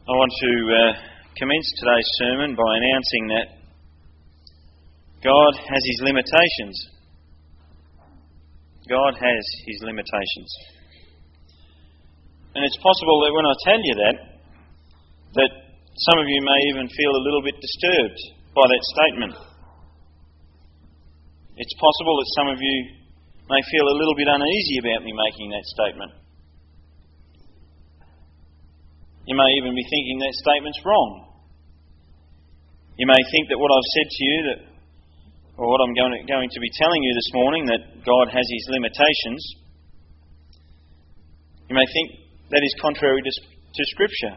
I want to commence today's sermon by announcing that God has His limitations. God has His limitations. And it's possible that when I tell you that some of you may even feel a little bit disturbed by that statement. It's possible that some of you may feel a little bit uneasy about me making that statement. You may even be thinking that statement's wrong. You may think that what I've said to you, or what I'm going to be telling you this morning, that God has His limitations, you may think that is contrary to Scripture.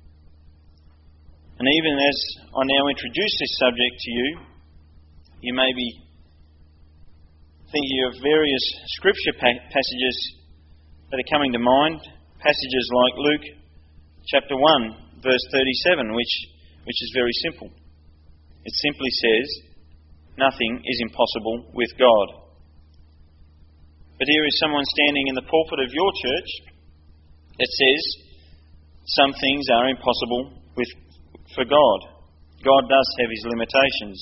And even as I now introduce this subject to you, you may be thinking of various Scripture passages that are coming to mind, passages like Luke chapter 1, verse 37, which is very simple. It simply says, nothing is impossible with God. But here is someone standing in the pulpit of your church that says, some things are impossible for God. God does have His limitations.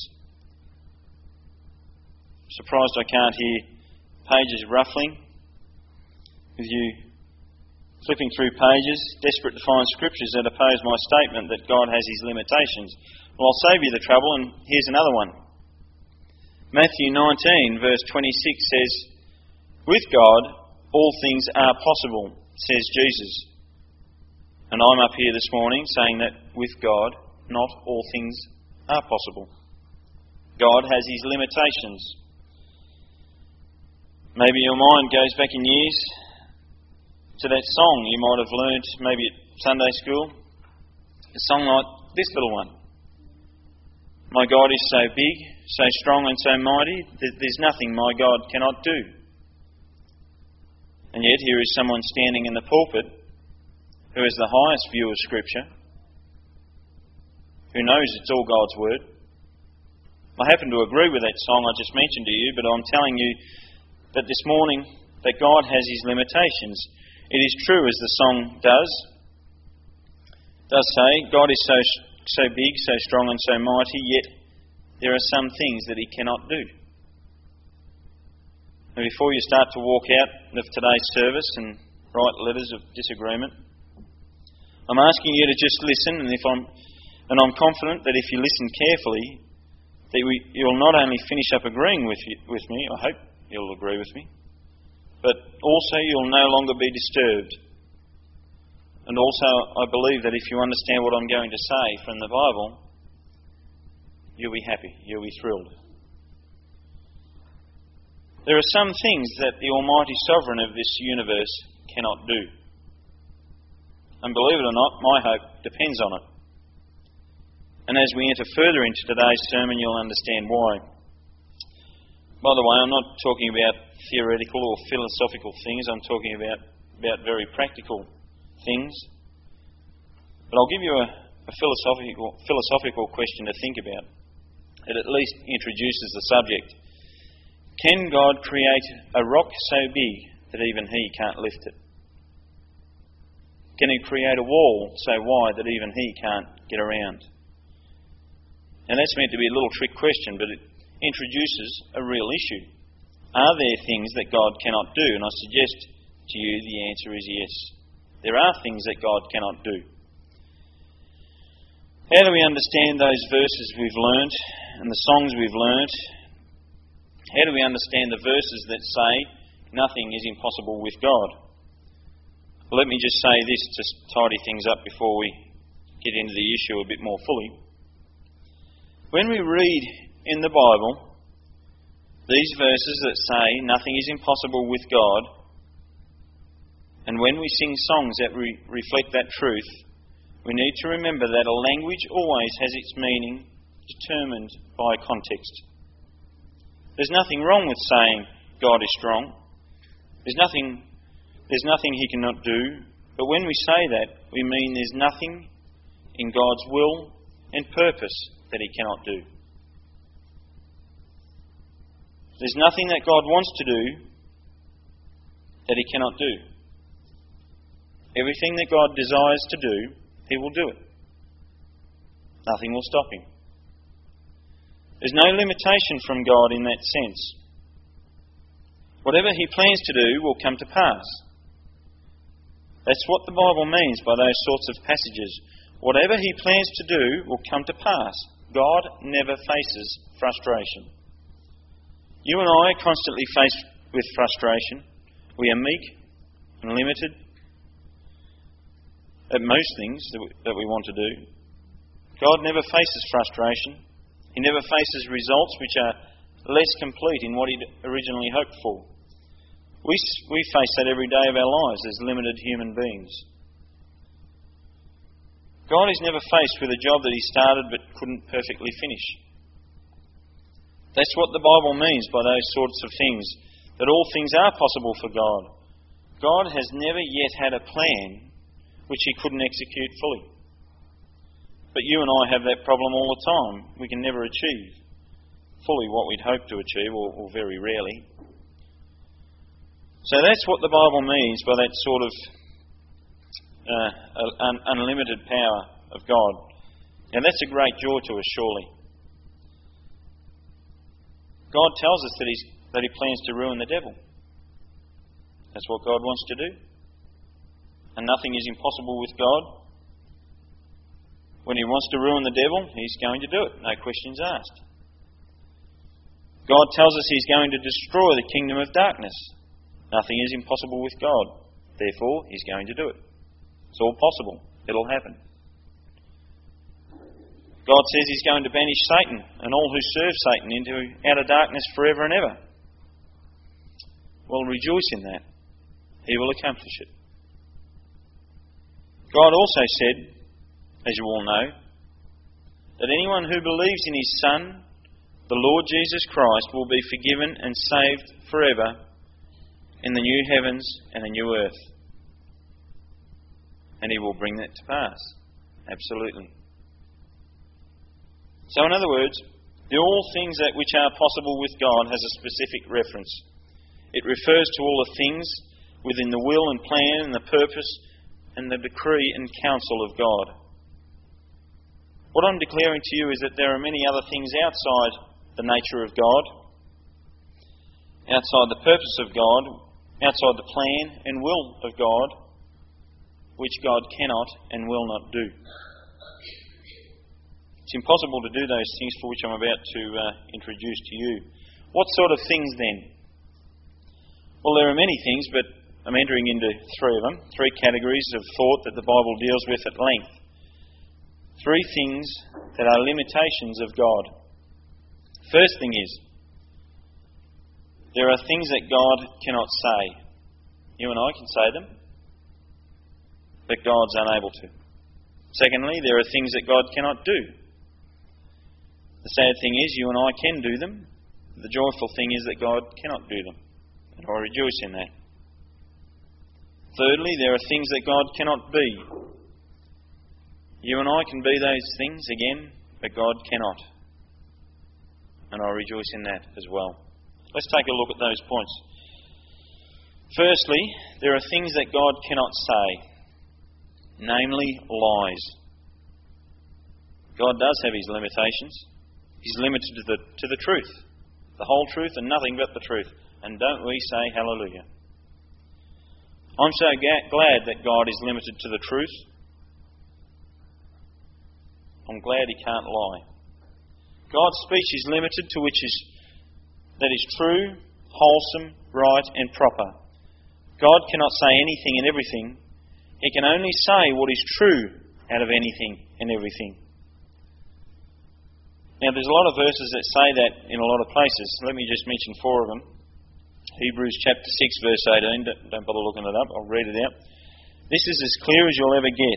Surprised I can't hear pages ruffling, with you flipping through pages, desperate to find scriptures that oppose my statement that God has His limitations. Well, I'll save you the trouble, and here's another one. Matthew 19, verse 26 says, with God, all things are possible, says Jesus. And I'm up here this morning saying that with God, not all things are possible. God has His limitations. Maybe your mind goes back in years to that song you might have learned maybe at Sunday school. A song like this little one. My God is so big, so strong and so mighty, that there's nothing my God cannot do. And yet here is someone standing in the pulpit who has the highest view of Scripture, who knows it's all God's Word. I happen to agree with that song I just mentioned to you, but I'm telling you that this morning that God has His limitations. It is true, as the song does say, God is so big, so strong and so mighty, yet there are some things that He cannot do. And before you start to walk out of today's service and write letters of disagreement, I'm asking you to just listen, and I'm confident that if you listen carefully, that you'll not only finish up agreeing with me, I hope you'll agree with me, but also you'll no longer be disturbed. And also I believe that if you understand what I'm going to say from the Bible, you'll be happy, you'll be thrilled. There are some things that the Almighty Sovereign of this universe cannot do. And believe it or not, my hope depends on it. And as we enter further into today's sermon, you'll understand why. By the way, I'm not talking about theoretical or philosophical things. I'm talking about very practical things. But I'll give you a philosophical question to think about. It at least introduces the subject. Can God create a rock so big that even He can't lift it? Can He create a wall so wide that even He can't get around? And that's meant to be a little trick question, but it introduces a real issue. Are there things that God cannot do? And I suggest to you the answer is yes. There are things that God cannot do. How do we understand those verses we've learnt and the songs we've learnt? How do we understand the verses that say nothing is impossible with God? Well, let me just say this to tidy things up before we get into the issue a bit more fully. When we read in the Bible these verses that say nothing is impossible with God, and when we sing songs that reflect that truth, we need to remember that a language always has its meaning determined by context. There's nothing wrong with saying God is strong. There's nothing He cannot do. But when we say that, we mean there's nothing in God's will and purpose that He cannot do. There's nothing that God wants to do that He cannot do. Everything that God desires to do, He will do it. Nothing will stop him. There's no limitation from God in that sense. Whatever he plans to do will come to pass. That's what the Bible means by those sorts of passages. Whatever he plans to do will come to pass. God never faces frustration. You and I are constantly faced with frustration. We are meek and limited at most things that we want to do. God never faces frustration. He never faces results which are less complete in what he'd originally hoped for. We face that every day of our lives as limited human beings. God is never faced with a job that he started but couldn't perfectly finish. That's what the Bible means by those sorts of things, that all things are possible for God. God has never yet had a plan which he couldn't execute fully. But you and I have that problem all the time. We can never achieve fully what we'd hoped to achieve, or very rarely. So that's what the Bible means by that sort of unlimited power of God. And that's a great joy to us, surely. God tells us that he plans to ruin the devil. That's what God wants to do. And nothing is impossible with God. When he wants to ruin the devil, he's going to do it, no questions asked. God tells us he's going to destroy the kingdom of darkness. Nothing is impossible with God. Therefore, he's going to do it. It's all possible. It'll happen. God says he's going to banish Satan and all who serve Satan into outer darkness forever and ever. Well, rejoice in that. He will accomplish it. God also said, as you all know, that anyone who believes in his Son, the Lord Jesus Christ, will be forgiven and saved forever in the new heavens and the new earth. And he will bring that to pass. Absolutely. So in other words, the all things that which are possible with God has a specific reference. It refers to all the things within the will and plan and the purpose and the decree and counsel of God. What I'm declaring to you is that there are many other things outside the nature of God, outside the purpose of God, outside the plan and will of God, which God cannot and will not do. It's impossible to do those things for which I'm about to introduce to you. What sort of things then? Well, there are many things, but I'm entering into three of them, three categories of thought that the Bible deals with at length. Three things that are limitations of God. First thing is, there are things that God cannot say. You and I can say them, but God's unable to. Secondly, there are things that God cannot do. The sad thing is, you and I can do them. The joyful thing is that God cannot do them. And I rejoice in that. Thirdly, there are things that God cannot be. You and I can be those things again, but God cannot. And I rejoice in that as well. Let's take a look at those points. Firstly, there are things that God cannot say, namely lies. God does have his limitations. He's limited to the truth, the whole truth and nothing but the truth. And don't we say hallelujah? I'm so glad that God is limited to the truth. I'm glad he can't lie. God's speech is limited to that is true, wholesome, right and proper. God cannot say anything and everything. He can only say what is true out of anything and everything. Now, there's a lot of verses that say that in a lot of places. Let me just mention four of them. Hebrews chapter 6, verse 18. Don't bother looking it up. I'll read it out. This is as clear as you'll ever get.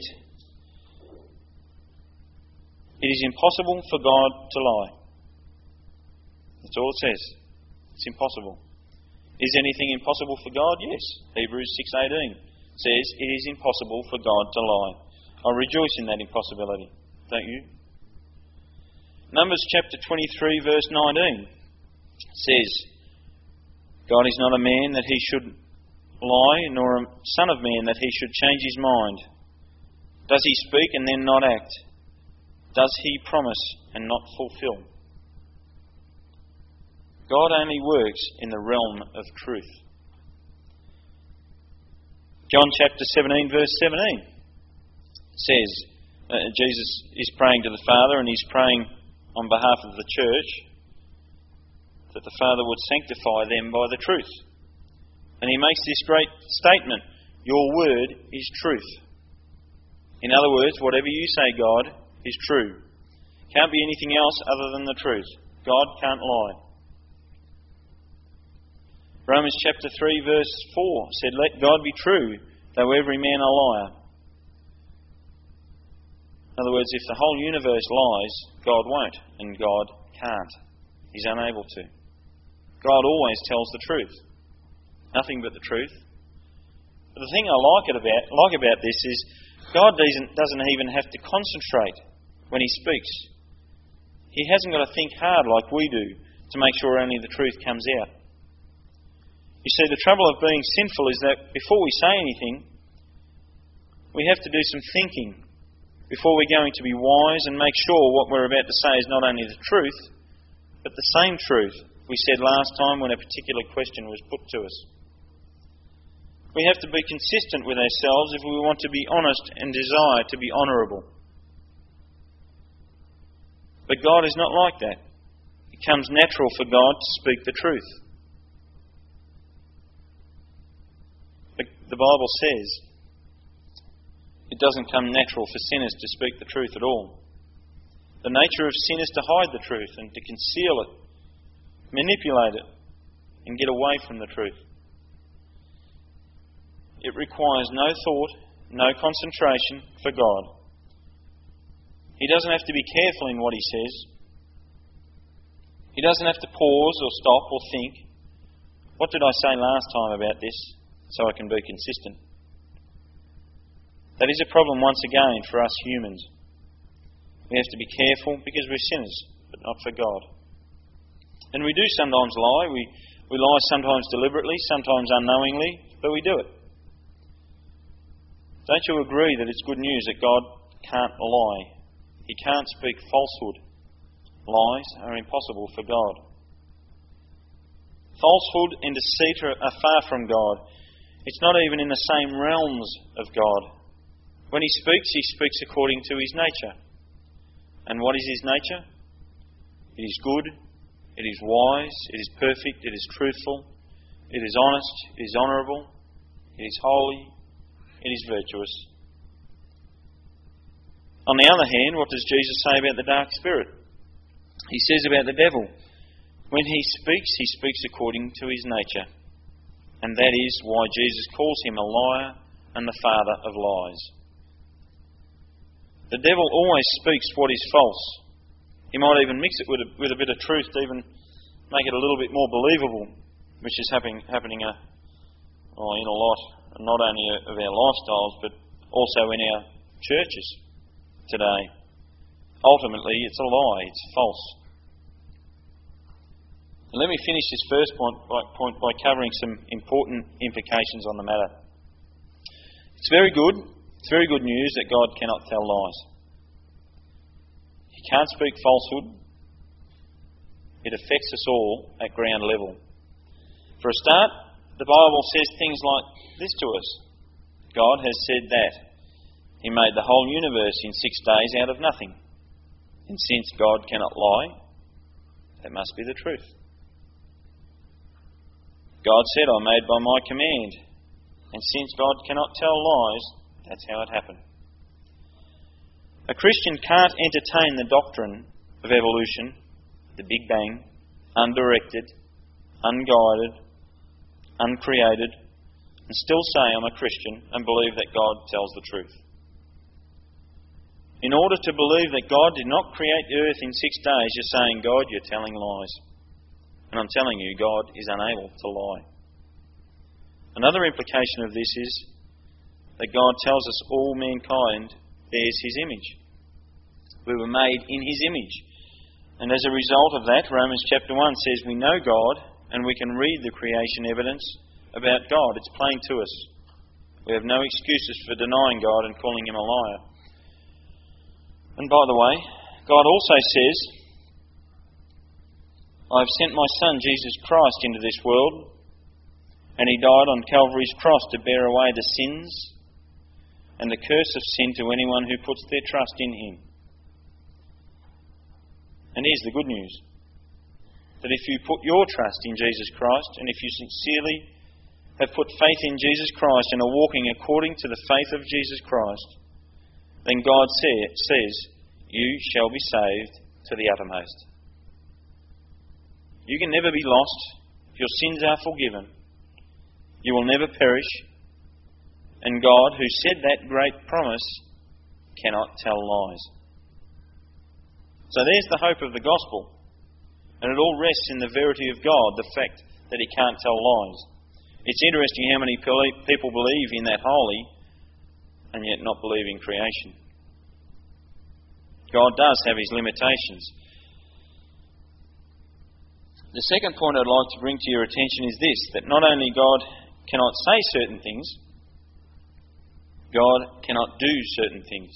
It is impossible for God to lie. That's all it says. It's impossible. Is anything impossible for God? Yes. Hebrews 6:18 says it is impossible for God to lie. I rejoice in that impossibility. Don't you? Numbers chapter 23 verse 19 says, God is not a man that he should lie, nor a son of man that he should change his mind. Does he speak and then not act? Does He promise and not fulfill? God only works in the realm of truth. John chapter 17 verse 17 says, Jesus is praying to the Father, and He's praying on behalf of the church, that the Father would sanctify them by the truth. And He makes this great statement, your word is truth. In other words, whatever you say, God, is true. Can't be anything else other than the truth. God can't lie. Romans chapter 3 verse 4 said, let God be true, though every man a liar. In other words, if the whole universe lies, God won't, and God can't. He's unable to. God always tells the truth. Nothing but the truth. But the thing I like about this is God doesn't even have to concentrate when He speaks. He hasn't got to think hard like we do to make sure only the truth comes out. You see, the trouble of being sinful is that before we say anything, we have to do some thinking before we're going to be wise and make sure what we're about to say is not only the truth, but the same truth we said last time when a particular question was put to us. We have to be consistent with ourselves if we want to be honest and desire to be honourable. But God is not like that. It comes natural for God to speak the truth. The Bible says it doesn't come natural for sinners to speak the truth at all. The nature of sin is to hide the truth and to conceal it, manipulate it, and get away from the truth. It requires no thought, no concentration for God. He doesn't have to be careful in what He says. He doesn't have to pause or stop or think, what did I say last time about this, so I can be consistent? That is a problem once again for us humans. We have to be careful because we're sinners, but not for God. And we do sometimes lie. We lie sometimes deliberately, sometimes unknowingly, but we do it. Don't you agree that it's good news that God can't lie? He can't speak falsehood. Lies are impossible for God. Falsehood and deceit are far from God. It's not even in the same realms of God. When He speaks according to His nature. And what is His nature? It is good, it is wise, it is perfect, it is truthful, it is honest, it is honourable, it is holy, it is virtuous. On the other hand, what does Jesus say about the dark spirit? He says about the devil, when he speaks according to his nature. And that is why Jesus calls him a liar and the father of lies. The devil always speaks what is false. He might even mix it with a bit of truth to even make it a little bit more believable, which is happening in a lot, not only of our lifestyles, but also in our churches today. Ultimately, it's a lie, it's false. And let me finish this first point by covering some important implications on the matter. It's very good news that God cannot tell lies. He can't speak falsehood. It affects us all at ground level. For a start, the Bible says things like this to us. God has said that. He made the whole universe in 6 days out of nothing. And since God cannot lie, that must be the truth. God said, I made by my command. And since God cannot tell lies, that's how it happened. A Christian can't entertain the doctrine of evolution, the Big Bang, undirected, unguided, uncreated, and still say I'm a Christian and believe that God tells the truth. In order to believe that God did not create the earth in 6 days, you're saying, God, you're telling lies. And I'm telling you, God is unable to lie. Another implication of this is that God tells us all mankind bears His image. We were made in His image. And as a result of that, Romans chapter 1 says we know God and we can read the creation evidence about God. It's plain to us. We have no excuses for denying God and calling Him a liar. And by the way, God also says, I have sent my Son, Jesus Christ, into this world, and he died on Calvary's cross to bear away the sins and the curse of sin to anyone who puts their trust in him. And here's the good news, that if you put your trust in Jesus Christ, and if you sincerely have put faith in Jesus Christ and are walking according to the faith of Jesus Christ, then God says, you shall be saved to the uttermost. You can never be lost. Your sins are forgiven. You will never perish. And God, who said that great promise, cannot tell lies. So there's the hope of the gospel. And it all rests in the verity of God, the fact that he can't tell lies. It's interesting how many people believe in that holy and yet not believe in creation. God does have his limitations. The second point I'd like to bring to your attention is this, that not only God cannot say certain things, God cannot do certain things.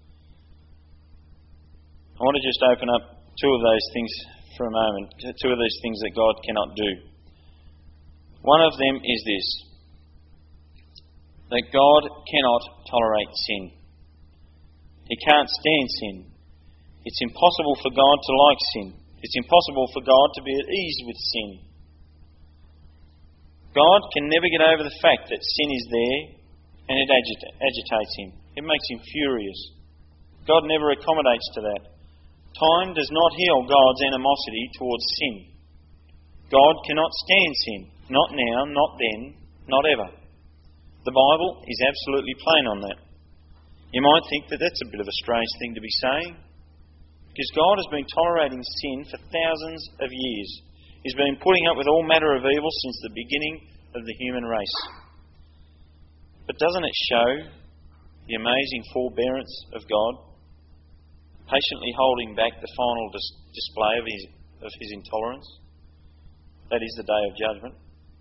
I want to just open up two of those things for a moment, two of these things that God cannot do. One of them is this, that God cannot tolerate sin. He can't stand sin. It's impossible for God to like sin. It's impossible for God to be at ease with sin. God can never get over the fact that sin is there and it agitates him. It makes him furious. God never accommodates to that. Time does not heal God's animosity towards sin. God cannot stand sin. Not now, not then, not ever. The Bible is absolutely plain on that. You might think that that's a bit of a strange thing to be saying, because God has been tolerating sin for thousands of years. He's been putting up with all manner of evil since the beginning of the human race. But doesn't it show the amazing forbearance of God, patiently holding back the final display of his intolerance? That is the day of judgment.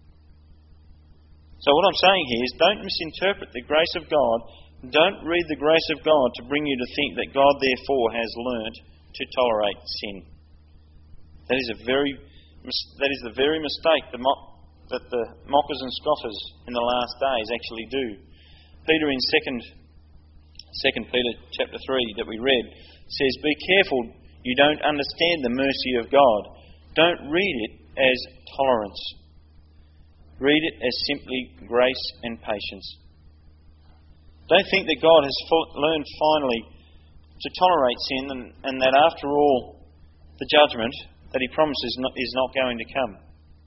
So what I'm saying here is, don't misinterpret the grace of God. Don't read the grace of God to bring you to think that God therefore has learnt to tolerate sin. That is the very mistake that the mockers and scoffers in the last days actually do. Peter in 2 Peter chapter 3 that we read says, be careful you don't understand the mercy of God. Don't read it as tolerance. Read it as simply grace and patience. Don't think that God has learned finally to tolerate sin and that after all the judgment that he promises is not going to come.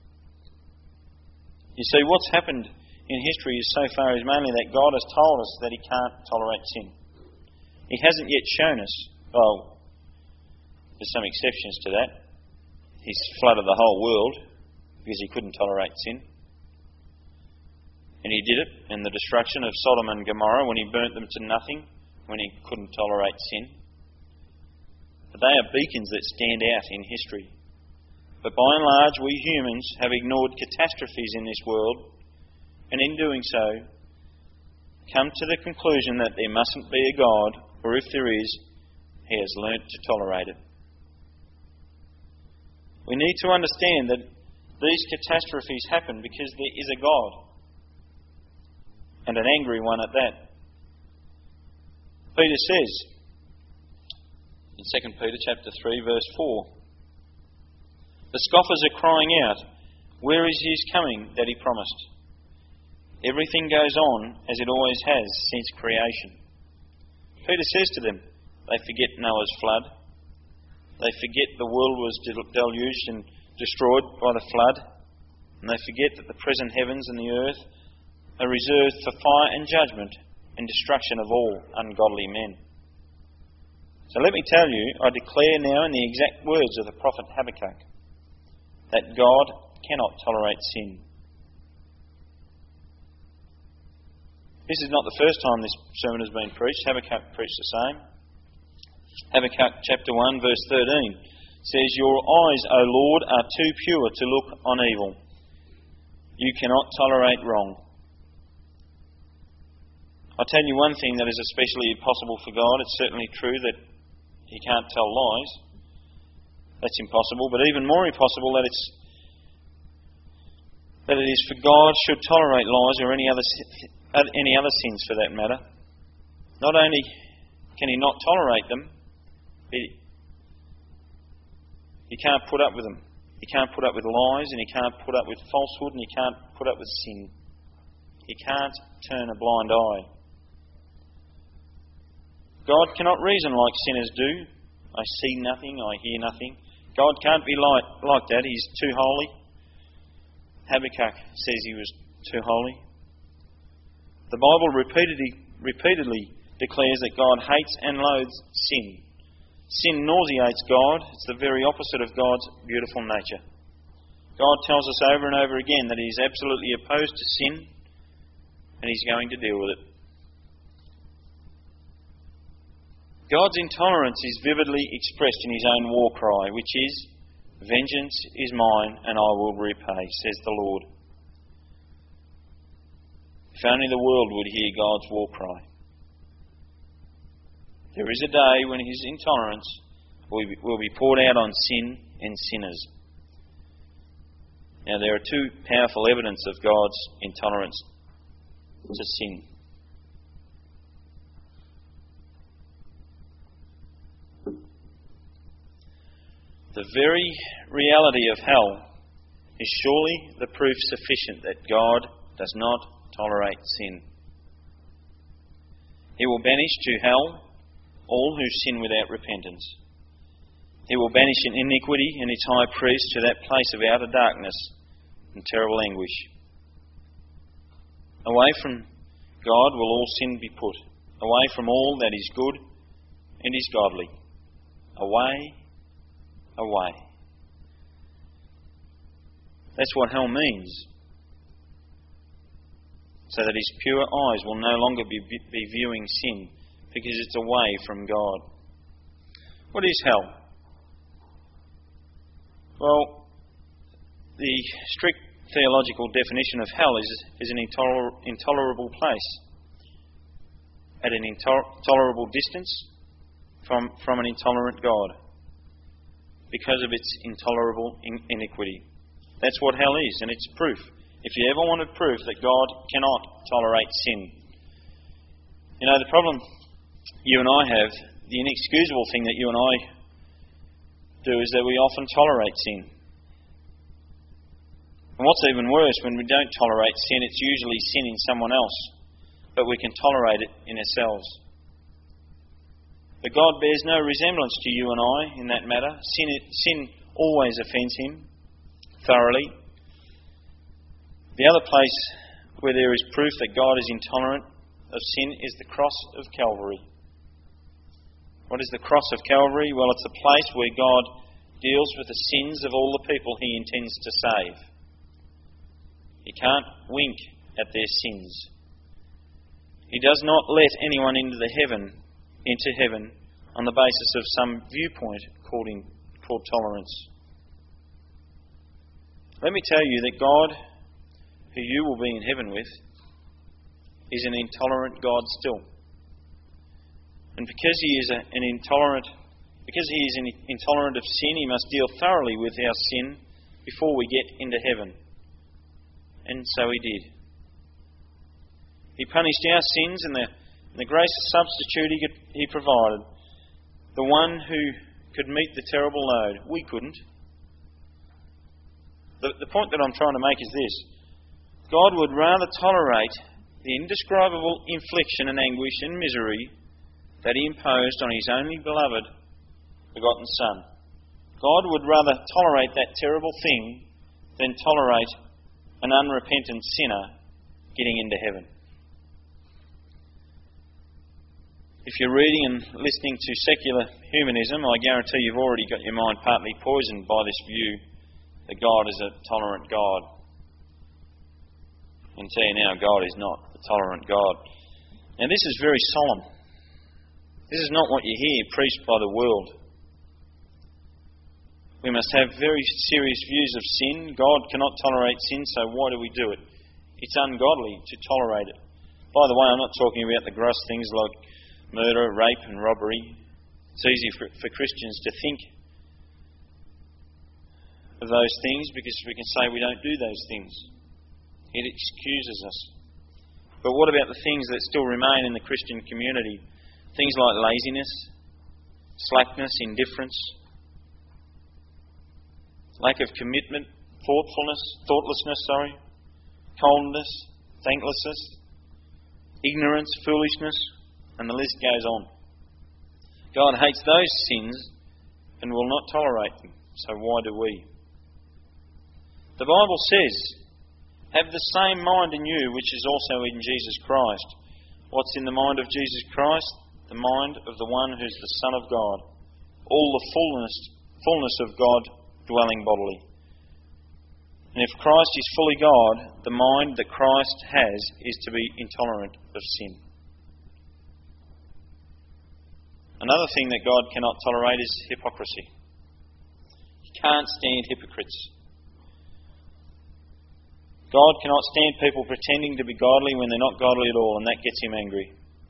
You see, what's happened in history so far is mainly that God has told us that he can't tolerate sin. He hasn't yet shown us. Well, there's some exceptions to that. He's flooded the whole world because he couldn't tolerate sin. And he did it in the destruction of Sodom and Gomorrah when he burnt them to nothing, when he couldn't tolerate sin. But they are beacons that stand out in history. But by and large, we humans have ignored catastrophes in this world, and in doing so, come to the conclusion that there mustn't be a God, or if there is, he has learnt to tolerate it. We need to understand that these catastrophes happen because there is a God, and an angry one at that. Peter says in 2 Peter chapter 3 verse 4, the scoffers are crying out, where is his coming that he promised? Everything goes on as it always has since creation. Peter says to them, they forget Noah's flood. They forget the world was deluged and destroyed by the flood. And they forget that the present heavens and the earth are reserved for fire and judgment and destruction of all ungodly men. So let me tell you, I declare now in the exact words of the prophet Habakkuk, that God cannot tolerate sin. This is not the first time this sermon has been preached. Habakkuk preached the same. Habakkuk chapter 1 verse 13 says, your eyes, O Lord, are too pure to look on evil. You cannot tolerate wrong. I'll tell you one thing that is especially impossible for God. It's certainly true that he can't tell lies. That's impossible. But even more impossible that it is for God should tolerate lies or any other sins for that matter. Not only can he not tolerate them, he can't put up with them. He can't put up with lies, and he can't put up with falsehood, and he can't put up with sin. He can't turn a blind eye. God cannot reason like sinners do. I see nothing, I hear nothing. God can't be like that. He's too holy. Habakkuk says he was too holy. The Bible repeatedly declares that God hates and loathes sin. Sin nauseates God. It's the very opposite of God's beautiful nature. God tells us over and over again that He is absolutely opposed to sin, and He's going to deal with it. God's intolerance is vividly expressed in His own war cry, which is, "Vengeance is mine, and I will repay, says the Lord." If only the world would hear God's war cry. There is a day when His intolerance will be poured out on sin and sinners. Now, there are two powerful evidence of God's intolerance to sin. The very reality of hell is surely the proof sufficient that God does not tolerate sin. He will banish to hell all who sin without repentance. He will banish in iniquity and its high priest to that place of outer darkness and terrible anguish. Away from God will all sin be put, away from all that is good and is godly. Away, away. That's what hell means. So that His pure eyes will no longer be viewing sin, because it's away from God. What is hell? Well, the strict theological definition of hell is an intolerable place, at an intolerable distance from an intolerant God, because of its intolerable iniquity. That's what hell is, and it's proof. If you ever wanted proof that God cannot tolerate sin. You know, the problem you and I have, the inexcusable thing that you and I do, is that we often tolerate sin. And what's even worse, when we don't tolerate sin, it's usually sin in someone else, but we can tolerate it in ourselves. But God bears no resemblance to you and I in that matter. Sin always offends Him thoroughly. The other place where there is proof that God is intolerant of sin is the cross of Calvary. What is the cross of Calvary? Well, it's a place where God deals with the sins of all the people He intends to save. He can't wink at their sins. He does not let anyone into heaven on the basis of some viewpoint called tolerance. Let me tell you that God, who you will be in heaven with, is an intolerant God still. And because He is intolerant of sin, He must deal thoroughly with our sin before we get into heaven. And so He did. He punished our sins, and the gracious substitute He provided, the one who could meet the terrible load. We couldn't. The point that I'm trying to make is this. God would rather tolerate the indescribable infliction and anguish and misery that He imposed on His only beloved, begotten Son. God would rather tolerate that terrible thing than tolerate an unrepentant sinner getting into heaven. If you're reading and listening to secular humanism, I guarantee you've already got your mind partly poisoned by this view that God is a tolerant God. I can tell you now, God is not a tolerant God. Now, this is very solemn. This is not what you hear preached by the world. We must have very serious views of sin. God cannot tolerate sin, so why do we do it? It's ungodly to tolerate it. By the way, I'm not talking about the gross things like murder, rape and robbery. It's easy for Christians to think of those things because we can say we don't do those things. It excuses us. But what about the things that still remain in the Christian community? Things like laziness, slackness, indifference, lack of commitment, thoughtlessness, coldness, thanklessness, ignorance, foolishness, and the list goes on. God hates those sins and will not tolerate them. So why do we? The Bible says, "Have the same mind in you which is also in Jesus Christ." What's in the mind of Jesus Christ? The mind of the one who's the Son of God. All the fullness of God dwelling bodily. And if Christ is fully God, the mind that Christ has is to be intolerant of sin. Another thing that God cannot tolerate is hypocrisy. He can't stand hypocrites. God cannot stand people pretending to be godly when they're not godly at all, and that gets him angry.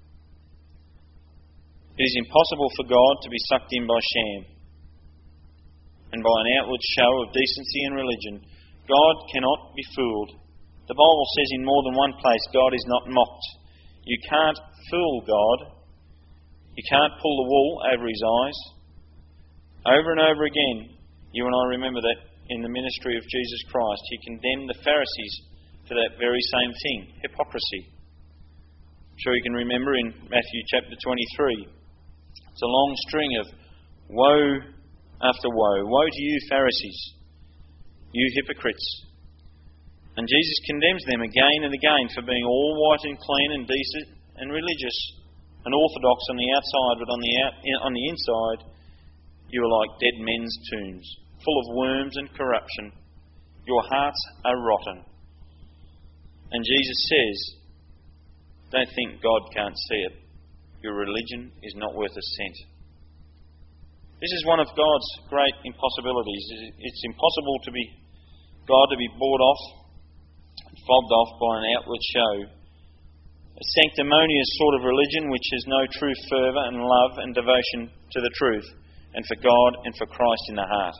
It is impossible for God to be sucked in by sham and by an outward show of decency and religion. God cannot be fooled. The Bible says in more than one place, God is not mocked. You can't fool God. You can't pull the wool over his eyes. Over and over again, you and I remember that in the ministry of Jesus Christ, he condemned the Pharisees for that very same thing, hypocrisy. I'm sure you can remember in Matthew chapter 23. It's a long string of woe after woe. Woe to you, Pharisees, you hypocrites. And Jesus condemns them again and again for being all white and clean and decent and religious and orthodox on the outside, but on the inside, you are like dead men's tombs, full of worms and corruption. Your hearts are rotten. And Jesus says, don't think God can't see it. Your religion is not worth a cent. This is one of God's great impossibilities. It's impossible to be God to be bought off, fobbed off by an outward show. A sanctimonious sort of religion which has no true fervour and love and devotion to the truth and for God and for Christ in the heart.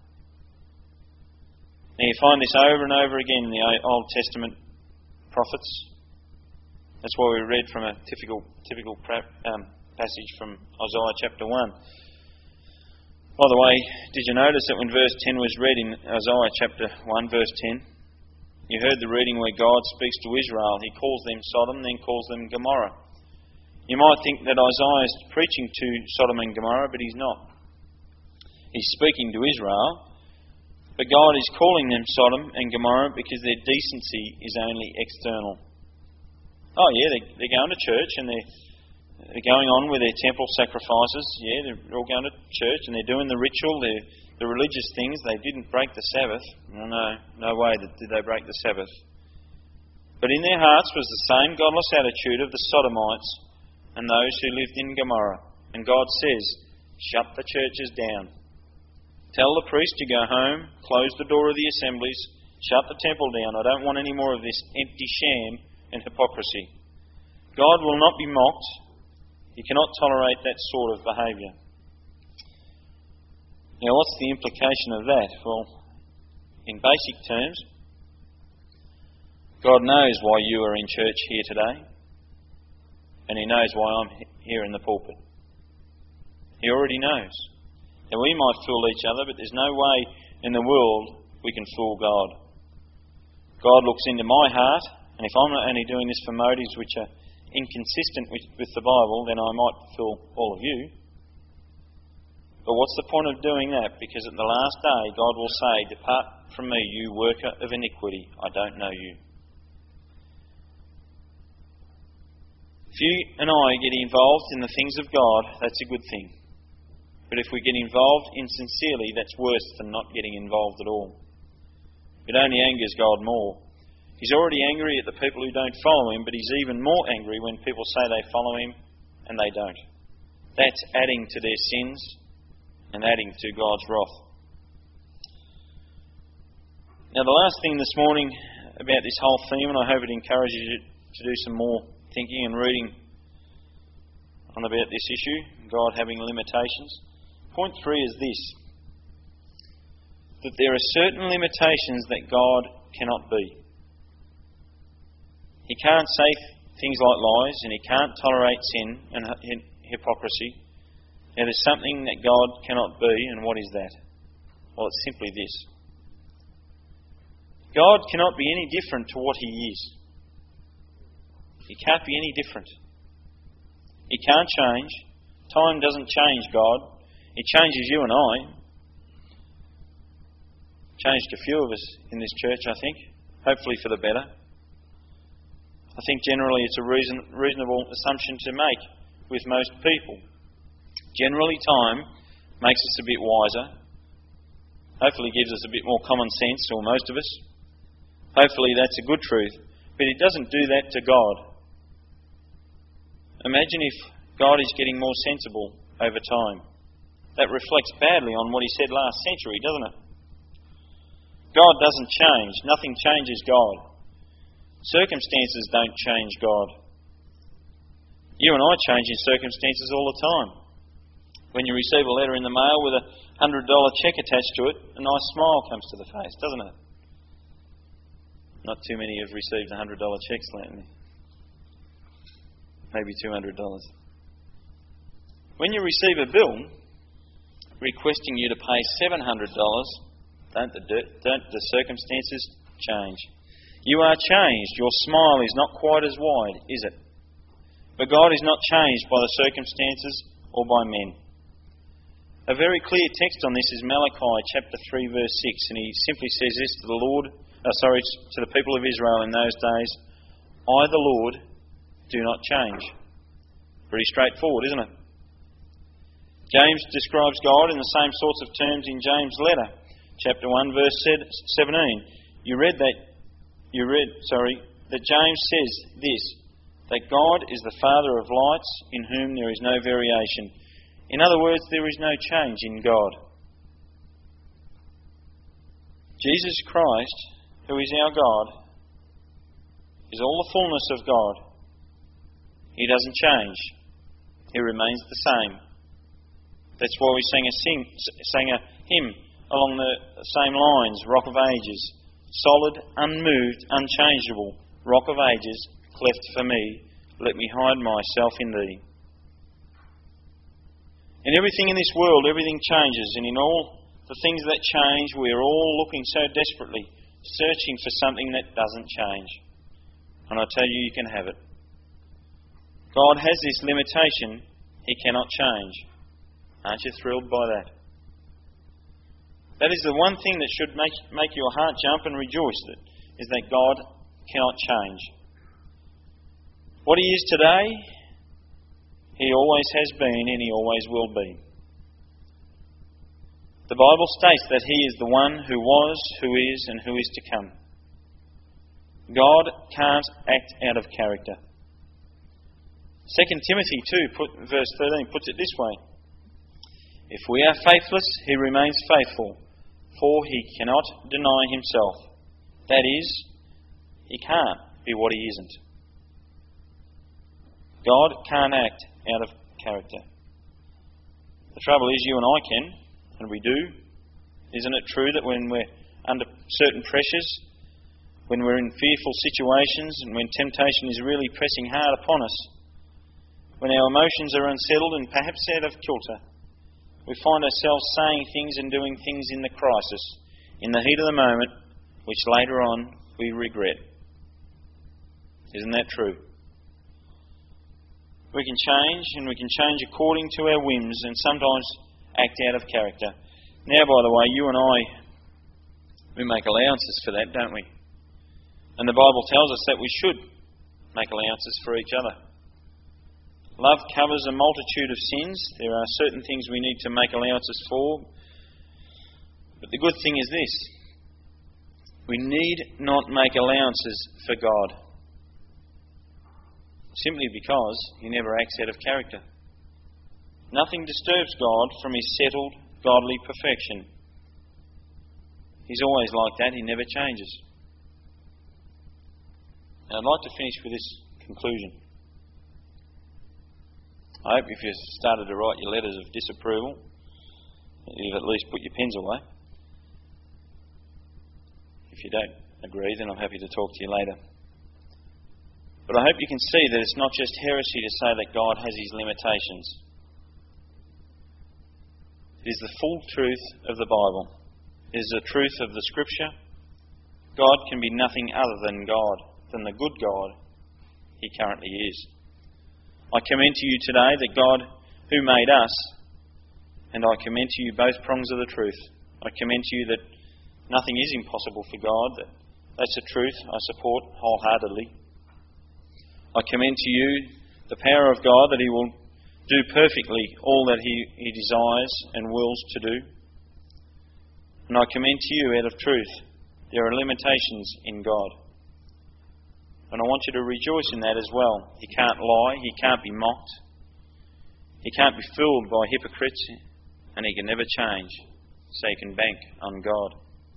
Now you find this over and over again in the Old Testament prophets. That's why we read from a typical passage from Isaiah chapter 1. By the way, did you notice that when verse 10 was read in Isaiah chapter 1 verse 10, you heard the reading where God speaks to Israel. He calls them Sodom, then calls them Gomorrah. You might think that Isaiah is preaching to Sodom and Gomorrah, but he's not. He's speaking to Israel, but God is calling them Sodom and Gomorrah because their decency is only external. Oh yeah, they're going to church and they're going on with their temple sacrifices. Yeah, they're all going to church and they're doing the ritual, the religious things. They didn't break the Sabbath. No way did they break the Sabbath. But in their hearts was the same godless attitude of the Sodomites and those who lived in Gomorrah. And God says, shut the churches down. Tell the priest to go home, close the door of the assemblies, shut the temple down. I don't want any more of this empty sham and hypocrisy. God will not be mocked. He cannot tolerate that sort of behaviour. Now, what's the implication of that? Well, in basic terms, God knows why you are in church here today, and He knows why I'm here in the pulpit. He already knows. Now, we might fool each other, but there's no way in the world we can fool God. God looks into my heart, and if I'm not only doing this for motives which are inconsistent with the Bible, then I might fool all of you. But what's the point of doing that? Because at the last day, God will say, depart from me, you worker of iniquity. I don't know you. If you and I get involved in the things of God, that's a good thing. But if we get involved insincerely, that's worse than not getting involved at all. It only angers God more. He's already angry at the people who don't follow Him, but He's even more angry when people say they follow Him and they don't. That's adding to their sins and adding to God's wrath. Now, the last thing this morning about this whole theme, and I hope it encourages you to do some more thinking and reading on about this issue, God having limitations. Point 3 is this, that there are certain limitations that God cannot be. He can't say things like lies, and He can't tolerate sin and hypocrisy. Now there's something that God cannot be, and what is that? Well, it's simply this. God cannot be any different to what He is. He can't be any different. He can't change. Time doesn't change God. It changes you and I. Changed a few of us in this church, I think. Hopefully for the better. I think generally it's a reasonable assumption to make with most people. Generally time makes us a bit wiser. Hopefully gives us a bit more common sense, or most of us. Hopefully that's a good truth. But it doesn't do that to God. Imagine if God is getting more sensible over time. That reflects badly on what He said last century, doesn't it? God doesn't change. Nothing changes God. Circumstances don't change God. You and I change in circumstances all the time. When you receive a letter in the mail with a $100 cheque attached to it, a nice smile comes to the face, doesn't it? Not too many have received $100 cheques lately. Maybe $200. When you receive a bill requesting you to pay $700, don't the circumstances change? You are changed. Your smile is not quite as wide, is it? But God is not changed by the circumstances or by men. A very clear text on this is Malachi chapter 3 verse 6, and he simply says this to to the people of Israel in those days: I, the Lord, do not change. Pretty straightforward, isn't it? James describes God in the same sorts of terms in James' letter, chapter 1 verse 17. That James says this, that God is the Father of lights, in whom there is no variation. In other words, there is no change in God. Jesus Christ, who is our God, is all the fullness of God. He doesn't change. He remains the same. That's why we sang a hymn along the same lines, Rock of Ages. Solid, unmoved, unchangeable, Rock of Ages, cleft for me, let me hide myself in Thee. In everything in this world, everything changes, and in all the things that change, we are all looking so desperately, searching for something that doesn't change. And I tell you, you can have it. God has this limitation. He cannot change. Aren't you thrilled by that? That is the one thing that should make your heart jump and rejoice, is that God cannot change. What He is today, He always has been and He always will be. The Bible states that He is the one who was, who is, and who is to come. God can't act out of character. 2 Timothy 2, verse 13, puts it this way: if we are faithless, He remains faithful, for He cannot deny Himself. That is, He can't be what He isn't. God can't act out of character. The trouble is, you and I can, and we do. Isn't it true that when we're under certain pressures, when we're in fearful situations, and when temptation is really pressing hard upon us, when our emotions are unsettled and perhaps out of kilter, we find ourselves saying things and doing things in the crisis, in the heat of the moment, which later on we regret. Isn't that true? We can change, and we can change according to our whims, and sometimes act out of character. Now, by the way, you and I, we make allowances for that, don't we? And the Bible tells us that we should make allowances for each other. Love covers a multitude of sins. There are certain things we need to make allowances for. But the good thing is this: we need not make allowances for God, simply because He never acts out of character. Nothing disturbs God from His settled, godly perfection. He's always like that. He never changes. And I'd like to finish with this conclusion. I hope if you started to write your letters of disapproval, you've at least put your pens away. If you don't agree, then I'm happy to talk to you later. But I hope you can see that it's not just heresy to say that God has his limitations. It is the full truth of the Bible. It is the truth of the Scripture. God can be nothing other than God, than the good God he currently is. I commend to you today that God who made us, and I commend to you both prongs of the truth. I commend to you that nothing is impossible for God. That's a truth I support wholeheartedly. I commend to you the power of God that he will do perfectly all that he desires and wills to do. And I commend to you out of truth, there are limitations in God. And I want you to rejoice in that as well. He can't lie, he can't be mocked, he can't be fooled by hypocrites, and he can never change, so you can bank on God.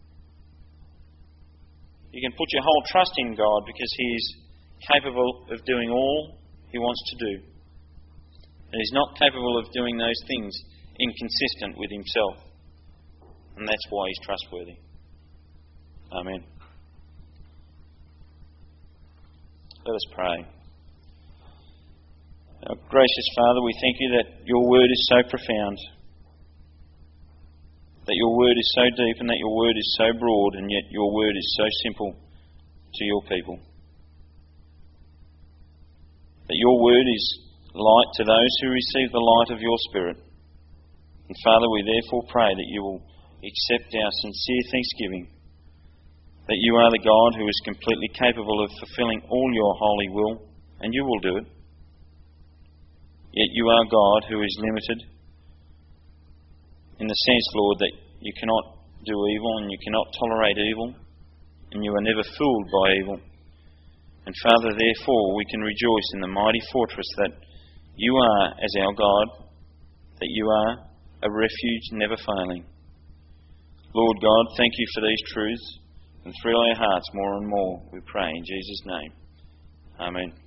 You can put your whole trust in God because he is capable of doing all he wants to do. And he's not capable of doing those things inconsistent with himself. And that's why he's trustworthy. Amen. Let us pray. Our gracious Father, we thank you that your word is so profound, that your word is so deep, and that your word is so broad, and yet your word is so simple to your people. That your word is light to those who receive the light of your Spirit. And Father, we therefore pray that you will accept our sincere thanksgiving, that you are the God who is completely capable of fulfilling all your holy will, and you will do it. Yet you are God who is limited in the sense, Lord, that you cannot do evil and you cannot tolerate evil, and you are never fooled by evil. And Father, therefore, we can rejoice in the mighty fortress that you are as our God, that you are a refuge never failing. Lord God, thank you for these truths, and thrill our hearts more and more, we pray in Jesus' name. Amen.